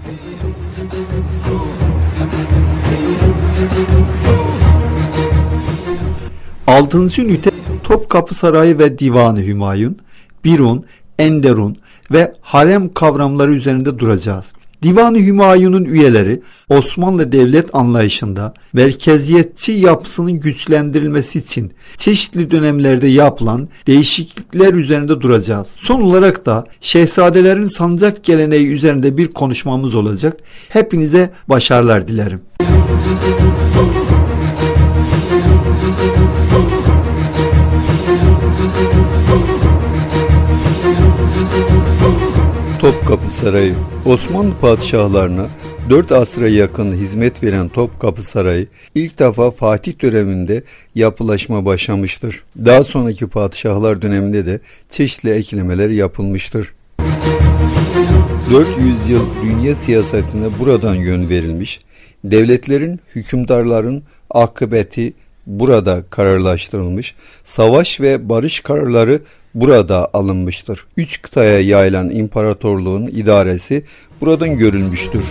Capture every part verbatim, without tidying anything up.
Altıncı ünite Topkapı Sarayı ve Divan-ı Hümayun, Birun, Enderun ve harem kavramları üzerinde duracağız. Divan-ı Hümayun'un üyeleri Osmanlı devlet anlayışında merkeziyetçi yapısının güçlendirilmesi için çeşitli dönemlerde yapılan değişiklikler üzerinde duracağız. Son olarak da şehzadelerin sancak geleneği üzerinde bir konuşmamız olacak. Hepinize başarılar dilerim. Topkapı Sarayı. Osmanlı padişahlarına dört asra yakın hizmet veren Topkapı Sarayı ilk defa Fatih döneminde yapılaşma başlamıştır. Daha sonraki padişahlar döneminde de çeşitli eklemeler yapılmıştır. dört yüz yıl dünya siyasetine buradan yön verilmiş, devletlerin, hükümdarların akıbeti burada kararlaştırılmış, savaş ve barış kararları burada alınmıştır. Üç kıtaya yayılan imparatorluğun idaresi buradan görülmüştür.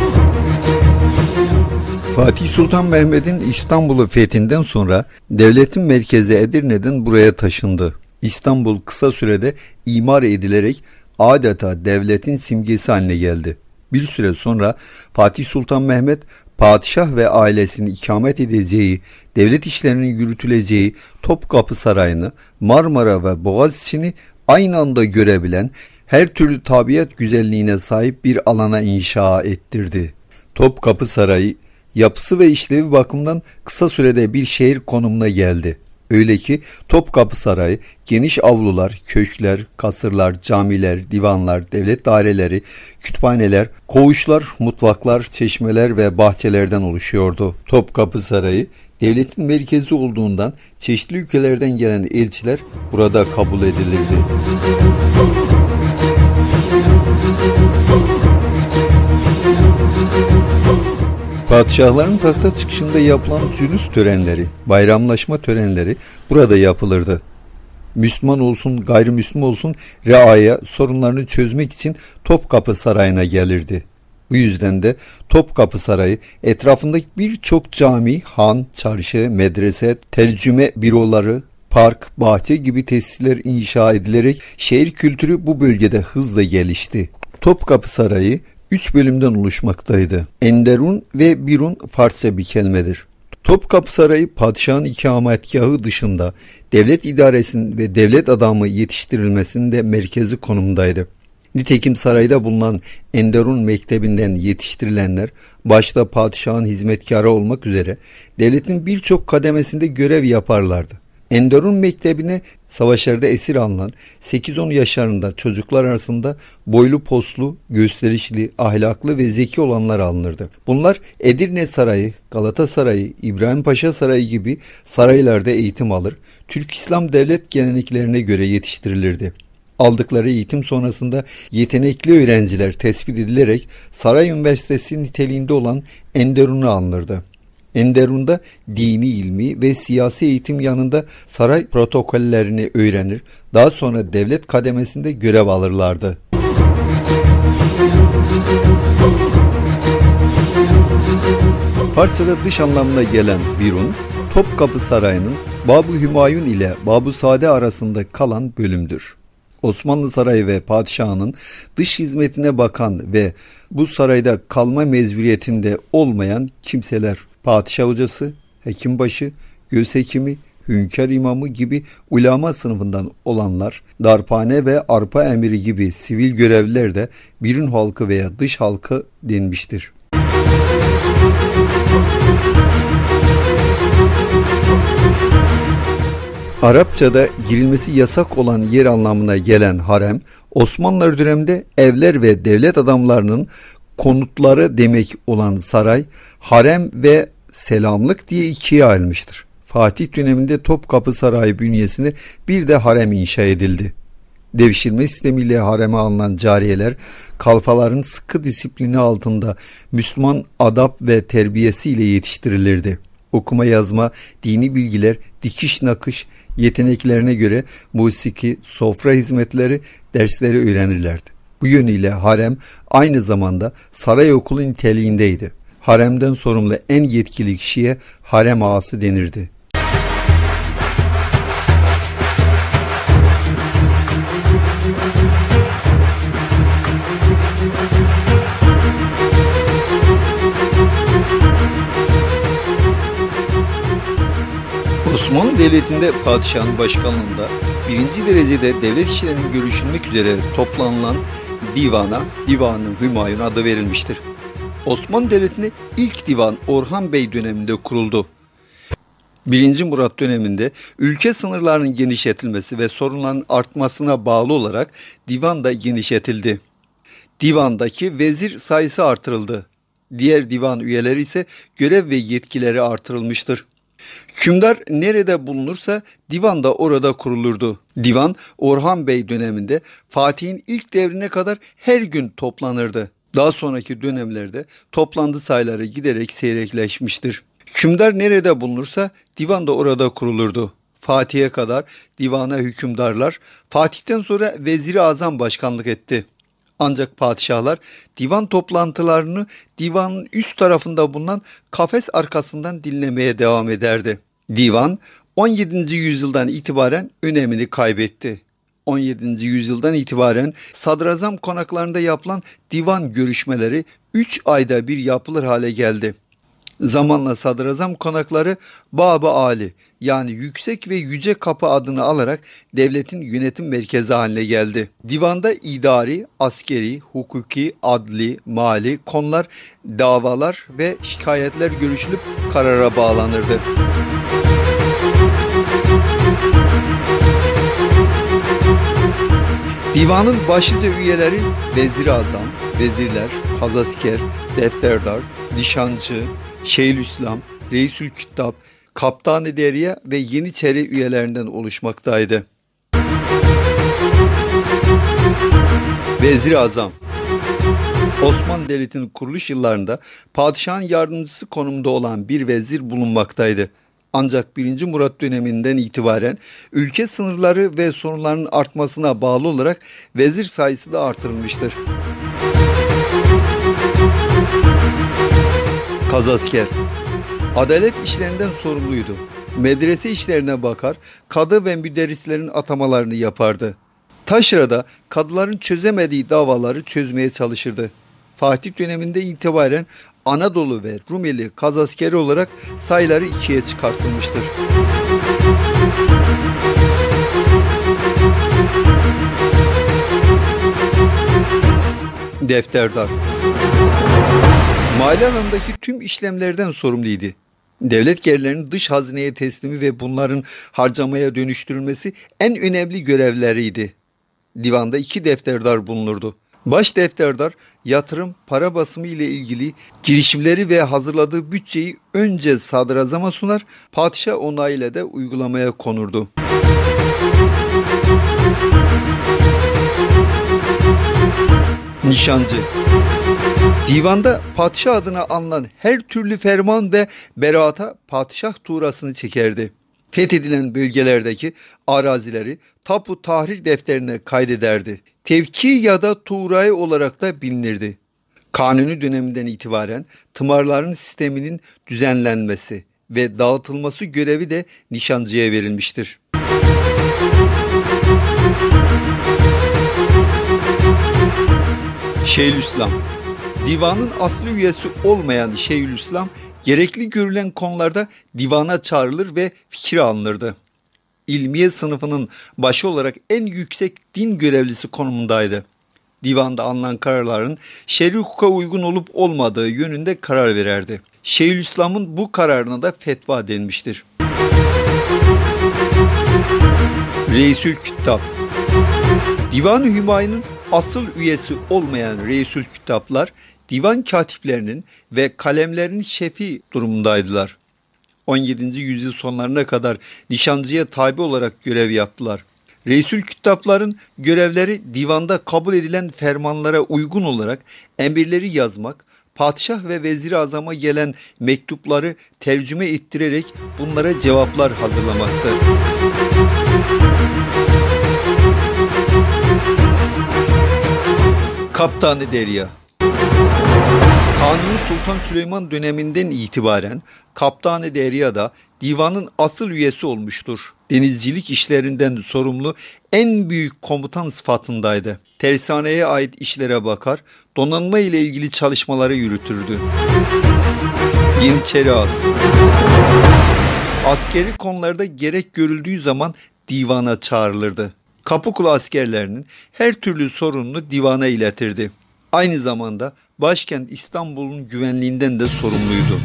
Fatih Sultan Mehmet'in İstanbul'u fethinden sonra devletin merkezi Edirne'den buraya taşındı. İstanbul kısa sürede imar edilerek adeta devletin simgesi haline geldi. Bir süre sonra Fatih Sultan Mehmet padişah ve ailesinin ikamet edeceği, devlet işlerinin yürütüleceği Topkapı Sarayı'nı, Marmara ve Boğaziçi'ni aynı anda görebilen, her türlü tabiat güzelliğine sahip bir alana inşa ettirdi. Topkapı Sarayı yapısı ve işlevi bakımından kısa sürede bir şehir konumuna geldi. Öyle ki Topkapı Sarayı geniş avlular, köşkler, kasırlar, camiler, divanlar, devlet daireleri, kütüphaneler, koğuşlar, mutfaklar, çeşmeler ve bahçelerden oluşuyordu. Topkapı Sarayı devletin merkezi olduğundan çeşitli ülkelerden gelen elçiler burada kabul edilirdi. Padişahların tahta çıkışında yapılan cülüs törenleri, bayramlaşma törenleri burada yapılırdı. Müslüman olsun, gayrimüslim olsun reaya sorunlarını çözmek için Topkapı Sarayı'na gelirdi. Bu yüzden de Topkapı Sarayı etrafındaki birçok cami, han, çarşı, medrese, tercüme büroları, park, bahçe gibi tesisler inşa edilerek şehir kültürü bu bölgede hızla gelişti. Topkapı Sarayı üç bölümden oluşmaktaydı. Enderun ve Birun Farsça bir kelimedir. Topkapı Sarayı padişahın ikametgahı dışında devlet idaresinin ve devlet adamı yetiştirilmesinin de merkezi konumdaydı. Nitekim sarayda bulunan Enderun Mektebi'nden yetiştirilenler başta padişahın hizmetkarı olmak üzere devletin birçok kademesinde görev yaparlardı. Enderun Mektebi'ne savaşlarda esir alınan sekiz on yaşlarında çocuklar arasında boylu poslu, gösterişli, ahlaklı ve zeki olanlar alınırdı. Bunlar Edirne Sarayı, Galata Sarayı, İbrahim Paşa Sarayı gibi saraylarda eğitim alır, Türk İslam devlet geleneklerine göre yetiştirilirdi. Aldıkları eğitim sonrasında yetenekli öğrenciler tespit edilerek Saray Üniversitesi niteliğinde olan Enderun'a alınırdı. Enderun'da dini ilmi ve siyasi eğitim yanında saray protokollerini öğrenir, daha sonra devlet kademesinde görev alırlardı. Farsça'da dış anlamına gelen Birun, Topkapı Sarayı'nın Bab-ı Hümayun ile Bab-ı Sade arasında kalan bölümdür. Osmanlı Sarayı ve padişahının dış hizmetine bakan ve bu sarayda kalma mecburiyetinde olmayan kimseler, padişah hocası, hekimbaşı, göz hekimi, hünkâr imamı gibi ulema sınıfından olanlar, darphane ve arpa emiri gibi sivil görevliler de Birun halkı veya dış halkı denmiştir. Arapçada girilmesi yasak olan yer anlamına gelen harem, Osmanlılar döneminde evler ve devlet adamlarının konutları demek olan saray, harem ve selamlık diye ikiye ayrılmıştır. Fatih döneminde Topkapı Sarayı bünyesinde bir de harem inşa edildi. Devşirme sistemiyle hareme alınan cariyeler, kalfaların sıkı disiplini altında Müslüman adab ve terbiyesiyle yetiştirilirdi. Okuma yazma, dini bilgiler, dikiş nakış yeteneklerine göre musiki, sofra hizmetleri, dersleri öğrenirlerdi. Bu yönüyle harem aynı zamanda saray okulu niteliğindeydi. Haremden sorumlu en yetkili kişiye harem ağası denirdi. Osmanlı Devleti'nde padişahın başkanlığında birinci derecede devlet işlerinin görüşülmek üzere toplanılan divana, Divan-ı Hümayun adı verilmiştir. Osmanlı Devleti'nde ilk divan Orhan Bey döneminde kuruldu. birinci Murat döneminde ülke sınırlarının genişletilmesi ve sorunların artmasına bağlı olarak divan da genişletildi. Divandaki vezir sayısı artırıldı. Diğer divan üyeleri ise görev ve yetkileri artırılmıştır. Hükümdar nerede bulunursa divan da orada kurulurdu. Divan Orhan Bey döneminde Fatih'in ilk devrine kadar her gün toplanırdı. Daha sonraki dönemlerde toplantı sayıları giderek seyrekleşmiştir. Hükümdar nerede bulunursa divan da orada kurulurdu. Fatih'e kadar divana hükümdarlar, Fatih'ten sonra Vezir-i Azam başkanlık etti. Ancak padişahlar divan toplantılarını divanın üst tarafında bulunan kafes arkasından dinlemeye devam ederdi. Divan on yedinci yüzyıldan itibaren önemini kaybetti. on yedinci yüzyıldan itibaren sadrazam konaklarında yapılan divan görüşmeleri üç ayda bir yapılır hale geldi. Zamanla sadrazam konakları Bab-ı Ali yani yüksek ve yüce kapı adını alarak devletin yönetim merkezi haline geldi. Divanda idari, askeri, hukuki, adli, mali konular, davalar ve şikayetler görüşülüp karara bağlanırdı. Divanın başlıca üyeleri Vezir-i Azam, vezirler, kazasker, defterdar, nişancı, Şeyhülislam, Reisülküttab, Kaptan-ı Derya ve Yeniçeri üyelerinden oluşmaktaydı. Vezir-i Azam Osmanlı Devleti'nin kuruluş yıllarında padişahın yardımcısı konumunda olan bir vezir bulunmaktaydı. Ancak birinci Murat döneminden itibaren ülke sınırları ve sorunların artmasına bağlı olarak vezir sayısı da artırılmıştır. Kazasker adalet işlerinden sorumluydu. Medrese işlerine bakar, kadı ve müderrislerin atamalarını yapardı. Taşra'da kadıların çözemediği davaları çözmeye çalışırdı. Fatih döneminde itibaren Anadolu ve Rumeli kazaskeri olarak sayıları ikiye çıkartılmıştır. Defterdar mali alanındaki tüm işlemlerden sorumluydu. Devlet gelirlerinin dış hazineye teslimi ve bunların harcamaya dönüştürülmesi en önemli görevleriydi. Divanda iki defterdar bulunurdu. Baş defterdar yatırım, para basımı ile ilgili girişimleri ve hazırladığı bütçeyi önce sadrazama sunar, padişah onayıyla da uygulamaya konurdu. Nişancı divanda padişah adına alınan her türlü ferman ve beraata padişah tuğrasını çekerdi. Fethedilen bölgelerdeki arazileri tapu tahrir defterine kaydederdi. Tevki ya da tuğrayı olarak da bilinirdi. Kanuni döneminden itibaren tımarların sisteminin düzenlenmesi ve dağıtılması görevi de nişancıya verilmiştir. Şeyhülislam divanın asli üyesi olmayan Şeyhülislam gerekli görülen konularda divana çağrılır ve fikir alınırdı. İlmiye sınıfının başı olarak en yüksek din görevlisi konumundaydı. Divanda alınan kararların şer'i hukuka uygun olup olmadığı yönünde karar vererdi. Şeyhülislam'ın bu kararına da fetva denmiştir. Reisülküttab Divan-ı Hümayun'un asıl üyesi olmayan Reisülküttablar divan katiplerinin ve kalemlerinin şefi durumundaydılar. on yedinci yüzyıl sonlarına kadar nişancıya tabi olarak görev yaptılar. Reisülküttabların görevleri divanda kabul edilen fermanlara uygun olarak emirleri yazmak, padişah ve vezir-i azama gelen mektupları tercüme ettirerek bunlara cevaplar hazırlamaktı. Kaptanı Derya. Kanuni Sultan Süleyman döneminden itibaren Kaptanı Derya da divanın asıl üyesi olmuştur. Denizcilik işlerinden sorumlu en büyük komutan sıfatındaydı. Tersaneye ait işlere bakar, donanma ile ilgili çalışmaları yürütürdü. Yeniçeri Az. Askeri konularda gerek görüldüğü zaman divana çağrılırdı. Kapıkulu askerlerinin her türlü sorununu divana iletirdi. Aynı zamanda başkent İstanbul'un güvenliğinden de sorumluydu.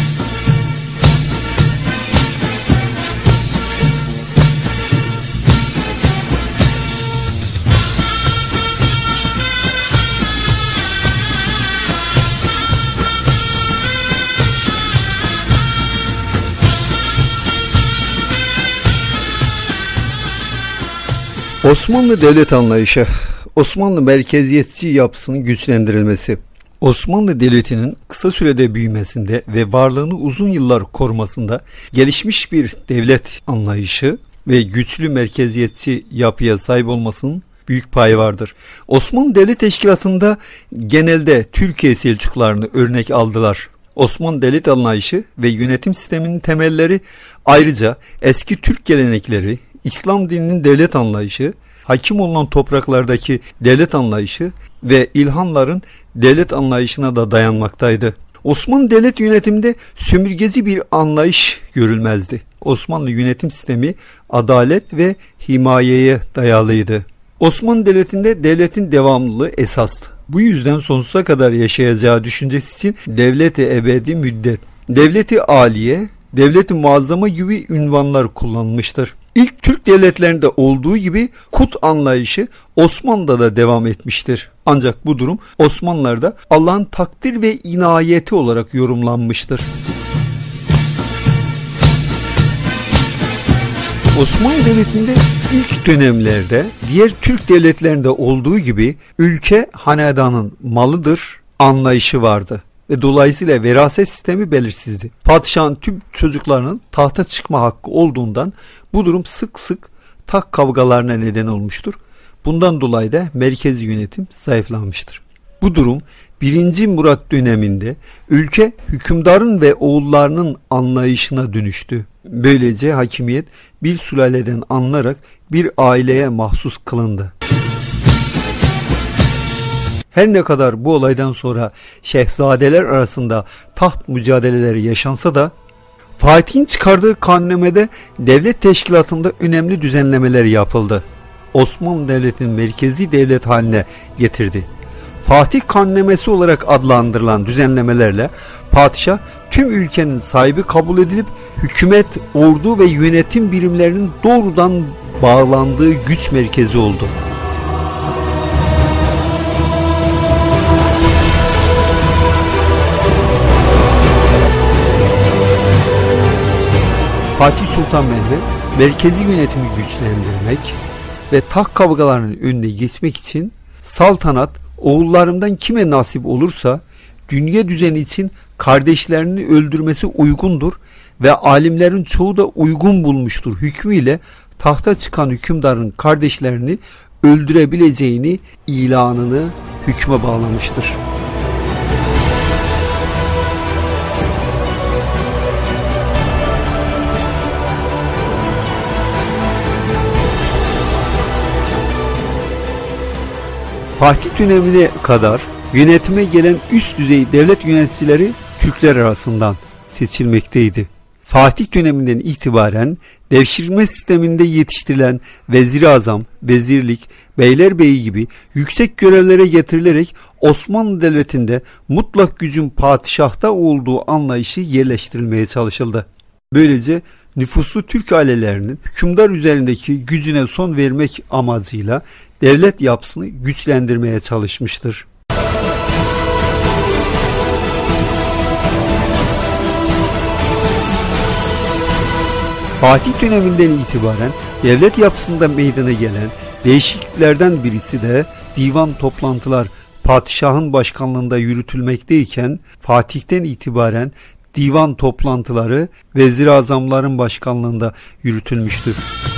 Osmanlı devlet anlayışı, Osmanlı merkeziyetçi yapısının güçlendirilmesi, Osmanlı Devleti'nin kısa sürede büyümesinde ve varlığını uzun yıllar korumasında gelişmiş bir devlet anlayışı ve güçlü merkeziyetçi yapıya sahip olmasının büyük payı vardır. Osmanlı Devlet Teşkilatı'nda genelde Türkiye Selçuklularını örnek aldılar. Osmanlı devlet anlayışı ve yönetim sisteminin temelleri, ayrıca eski Türk gelenekleri, İslam dininin devlet anlayışı, hakim olunan topraklardaki devlet anlayışı ve ilhanların devlet anlayışına da dayanmaktaydı. Osmanlı devlet yönetiminde sömürgeci bir anlayış görülmezdi. Osmanlı yönetim sistemi adalet ve himayeye dayalıydı. Osmanlı Devleti'nde devletin devamlılığı esastı. Bu yüzden sonsuza kadar yaşayacağı düşüncesi için devlet-i ebedi müddet, devlet-i aliye, devlet-i muazzama gibi ünvanlar kullanılmıştır. İlk Türk devletlerinde olduğu gibi kut anlayışı Osmanlı'da da devam etmiştir. Ancak bu durum Osmanlılar'da Allah'ın takdir ve inayeti olarak yorumlanmıştır. Osmanlı Devleti'nde ilk dönemlerde diğer Türk devletlerinde olduğu gibi ülke hanedanın malıdır anlayışı vardı ve dolayısıyla veraset sistemi belirsizdi. Padişahın tüm çocuklarının tahta çıkma hakkı olduğundan bu durum sık sık tak kavgalarına neden olmuştur. Bundan dolayı da merkezi yönetim zayıflanmıştır. Bu durum birinci Murat döneminde ülke hükümdarın ve oğullarının anlayışına dönüştü. Böylece hakimiyet bir sülaleden alınarak bir aileye mahsus kılındı. Her ne kadar bu olaydan sonra şehzadeler arasında taht mücadeleleri yaşansa da Fatih'in çıkardığı kanunnamede devlet teşkilatında önemli düzenlemeler yapıldı. Osmanlı Devleti'nin merkezi devlet haline getirdi. Fatih Kanunnamesi olarak adlandırılan düzenlemelerle padişah tüm ülkenin sahibi kabul edilip hükümet, ordu ve yönetim birimlerinin doğrudan bağlandığı güç merkezi oldu. Fatih Sultan Mehmet merkezi yönetimi güçlendirmek ve taht kavgalarının önüne geçmek için saltanat oğullarımdan kime nasip olursa dünya düzeni için kardeşlerini öldürmesi uygundur ve alimlerin çoğu da uygun bulmuştur hükmüyle tahta çıkan hükümdarın kardeşlerini öldürebileceğini ilanını hükme bağlamıştır. Fatih dönemine kadar yönetime gelen üst düzey devlet yöneticileri Türkler arasından seçilmekteydi. Fatih döneminden itibaren devşirme sisteminde yetiştirilen vezir-i azam, vezirlik, beylerbeyi gibi yüksek görevlere getirilerek Osmanlı Devleti'nde mutlak gücün padişahta olduğu anlayışı yerleştirilmeye çalışıldı. Böylece nüfuslu Türk ailelerinin hükümdar üzerindeki gücüne son vermek amacıyla devlet yapısını güçlendirmeye çalışmıştır. Fatih döneminden itibaren devlet yapısında meydana gelen değişikliklerden birisi de divan toplantılar padişahın başkanlığında yürütülmekteyken Fatih'ten itibaren divan toplantıları vezir-i azamların başkanlığında yürütülmüştür.